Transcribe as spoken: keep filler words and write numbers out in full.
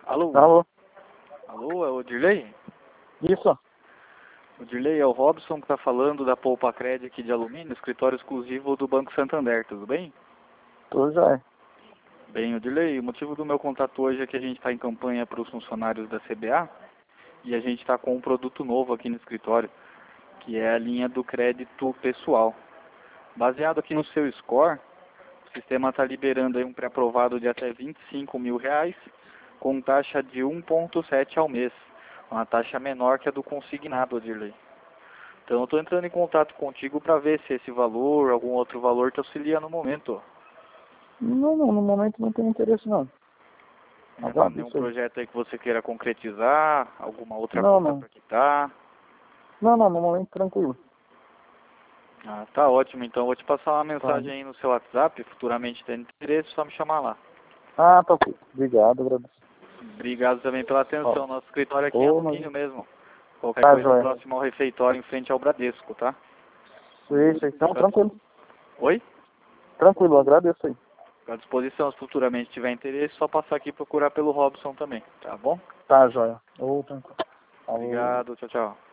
Alô? Alô? Alô, é o Dirley? Isso? O Dirley é o Robson que está falando da Poupa Cred aqui de Alumínio, escritório exclusivo do Banco Santander, tudo bem? Tudo já é. Bem, o Dirley, o motivo do meu contato hoje é que a gente está em campanha para os funcionários da C B A e a gente está com um produto novo aqui no escritório, que é a linha do crédito pessoal. Baseado aqui no seu score, o sistema está liberando aí um pré-aprovado de até vinte e cinco mil reais, com taxa de um vírgula sete ao mês, uma taxa menor que a do consignado, Dirley. Então eu estou entrando em contato contigo para ver se esse valor, algum outro valor te auxilia no momento. Não, não, no momento não tem interesse não. Não há Aguardo nenhum isso aí. projeto aí que você queira concretizar, alguma outra Não, conta não. para quitar. Não, não, no momento tranquilo. Ah, tá ótimo, então eu vou te passar uma Tá. mensagem aí no seu WhatsApp, futuramente tendo interesse, só me chamar lá. Ah, tá ok. Obrigado, agradeço. Obrigado também pela atenção, Ó, nosso escritório aqui em ô, mas... Alumínio mesmo. Qualquer Tá, coisa joia. próximo ao refeitório em frente ao Bradesco, tá? Isso, isso. Não, tranquilo. Oi? Tranquilo, agradeço aí. À disposição, se futuramente tiver interesse, só passar aqui e procurar pelo Robson também, tá bom? Tá, joia. Ô, tranquilo. Alô. Obrigado, tchau, tchau.